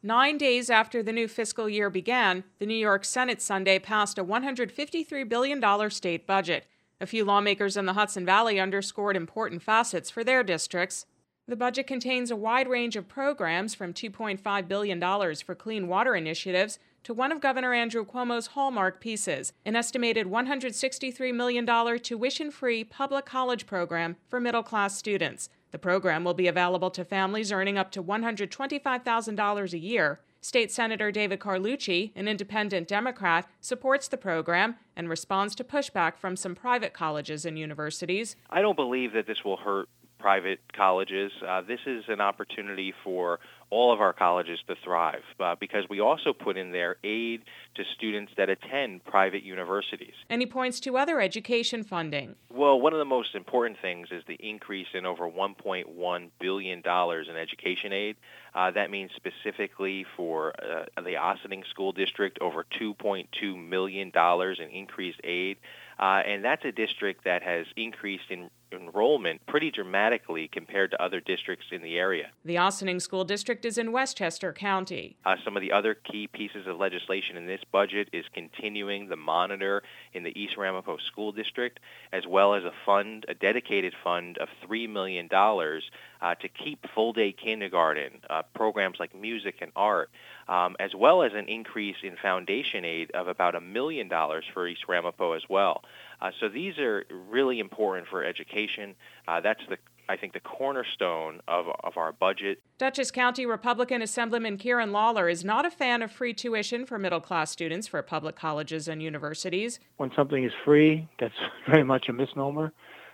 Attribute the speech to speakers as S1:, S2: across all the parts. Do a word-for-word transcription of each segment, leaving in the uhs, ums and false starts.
S1: Nine days after the new fiscal year began, the New York Senate Sunday passed a one hundred fifty-three billion dollars state budget. A few lawmakers in the Hudson Valley underscored important facets for their districts. The budget contains a wide range of programs, from two point five billion dollars for clean water initiatives to one of Governor Andrew Cuomo's hallmark pieces, an estimated one hundred sixty-three million dollars tuition-free public college program for middle-class students. The program will be available to families earning up to one hundred twenty-five thousand dollars a year. State Senator David Carlucci, an independent Democrat, supports the program and responds to pushback from some private colleges and universities.
S2: I don't believe that this will hurt private colleges. Uh, this is an opportunity for all of our colleges to thrive uh, because we also put in there aid to students that attend private universities.
S1: And he points to other education funding.
S2: Well, one of the most important things is the increase in over one point one billion dollars in education aid. Uh, that means specifically for uh, the Ossining School District, over two point two million dollars in increased aid. Uh, and that's a district that has increased in enrollment pretty dramatically compared to other districts in the area.
S1: The Ossining School District is in Westchester County.
S2: Uh, some of the other key pieces of legislation in this budget is continuing the monitor in the East Ramapo School District, as well as a fund, a dedicated fund of three million dollars uh, to keep full-day kindergarten, uh, programs like music and art, um, as well as an increase in foundation aid of about a million dollars for East Ramapo as well. Uh, so these are really important for education. Uh, that's the I think the cornerstone of, of our budget.
S1: Dutchess County Republican Assemblyman Kieran Lawler is not a fan of free tuition for middle-class students for public colleges and universities.
S3: When something is free, that's very much a misnomer.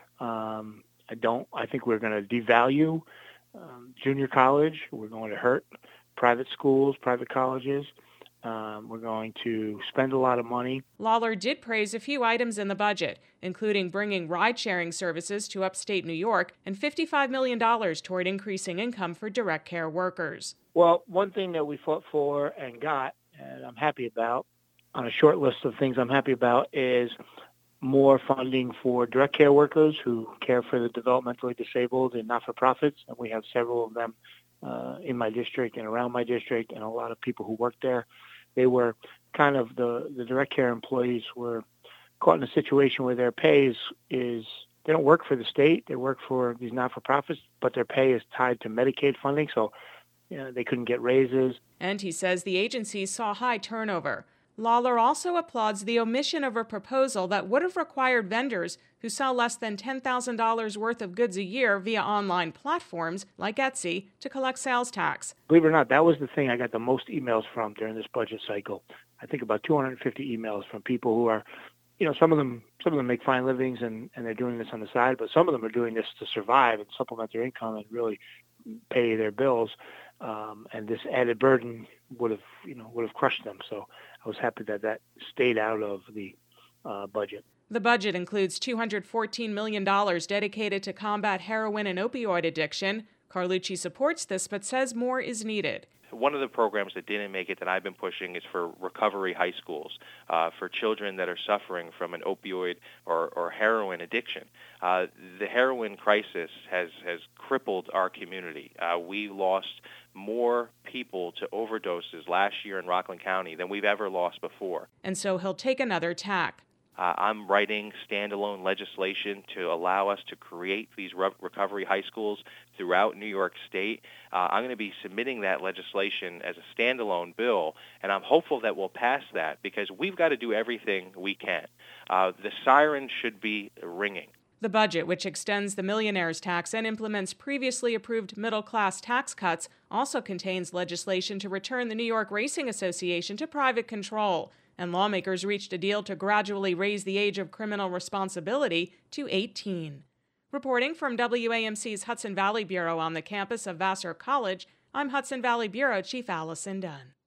S3: Um, I don't. I think we're going to devalue um, junior college. We're going to hurt private schools, private colleges. Um, we're going to spend a lot of money.
S1: Lawler did praise a few items in the budget, including bringing ride-sharing services to upstate New York and fifty-five million dollars toward increasing income for direct care workers.
S3: Well, one thing that we fought for and got, and I'm happy about, on a short list of things I'm happy about, is more funding for direct care workers who care for the developmentally disabled and not-for-profits, and we have several of them uh, in my district and around my district, and a lot of people who work there. They were kind of the, the direct care employees were caught in a situation where their pay is, is they don't work for the state, they work for these not-for-profits, but their pay is tied to Medicaid funding, so you know, they couldn't get raises.
S1: And he says the agencies saw high turnover. Lawler also applauds the omission of a proposal that would have required vendors who sell less than ten thousand dollars worth of goods a year via online platforms like Etsy to collect sales tax.
S3: Believe it or not, that was the thing I got the most emails from during this budget cycle. I think about two hundred fifty emails from people who are, you know, some of them some of them make fine livings and, and they're doing this on the side, but some of them are doing this to survive and supplement their income and really pay their bills. Um, and this added burden would have, you know, would have crushed them. So I was happy that that stayed out of the uh, budget.
S1: The budget includes two hundred fourteen million dollars dedicated to combat heroin and opioid addiction. Carlucci supports this, but says more is needed.
S2: One of the programs that didn't make it that I've been pushing is for recovery high schools, uh, for children that are suffering from an opioid or, or heroin addiction. Uh, the heroin crisis has, has crippled our community. Uh, we lost more people to overdoses last year in Rockland County than we've ever lost before.
S1: And so he'll take another tack.
S2: Uh, I'm writing standalone legislation to allow us to create these re- recovery high schools throughout New York State. Uh, I'm going to be submitting that legislation as a standalone bill, and I'm hopeful that we'll pass that because we've got to do everything we can. Uh, the siren should be ringing.
S1: The budget, which extends the millionaire's tax and implements previously approved middle-class tax cuts, also contains legislation to return the New York Racing Association to private control. And lawmakers reached a deal to gradually raise the age of criminal responsibility to eighteen. Reporting from W A M C's Hudson Valley Bureau on the campus of Vassar College, I'm Hudson Valley Bureau Chief Allison Dunn.